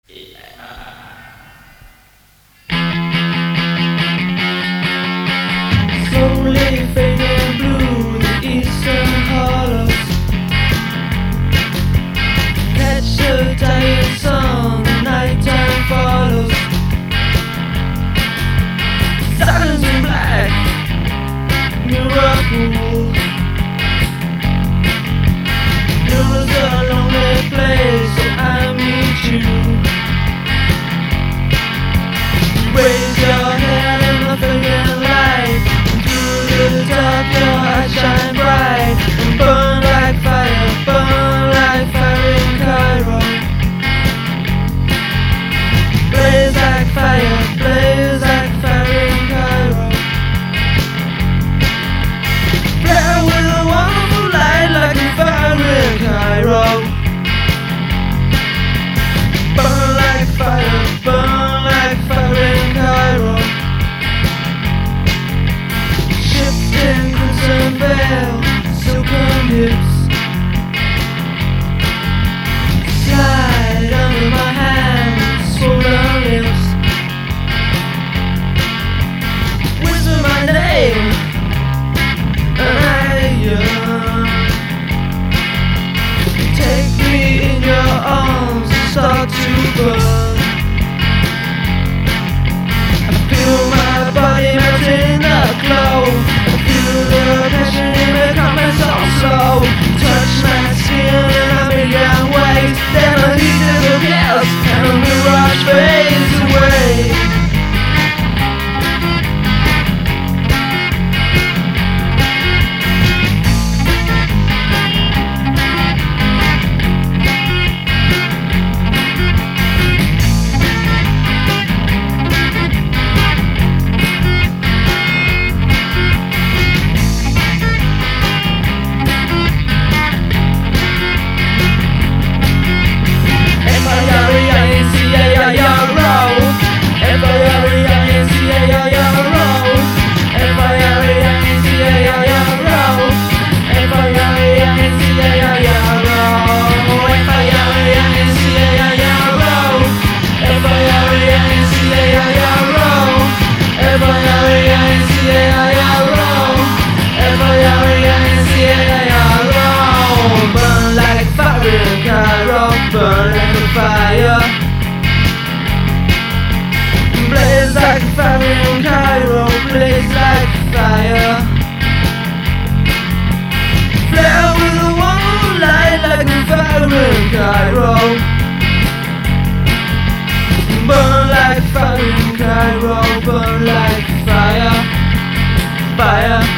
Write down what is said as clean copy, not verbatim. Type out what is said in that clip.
Slowly fading blue, the eastern hollows catch the dying sun, the nighttime follows. Silence in black, miracle. It was a lonely place, so I meet you. Raise your head in the fading light, and through the dark your eyes shine bright, and burn like fire in Cairo. Blaze like fire in Cairo. Flare with a wonderful light like a fire in Cairo. Burn like fire in Cairo. Shifting crimson veil, silken hips slide under my hands, swollen lips. Whisper my name, and I yearn. Take me in your arms and start to burn. I feel my body melting in the glow. I feel the passion in me coming so slow. Touch my skin in a million ways. Then the heat disappears and the mirage fades away. Burn like a fire. Blaze like a fire in Cairo. Blaze like a fire. Flare with a warm light like a fire in Cairo. Burn like fire in Cairo. Burn like fire. Fire.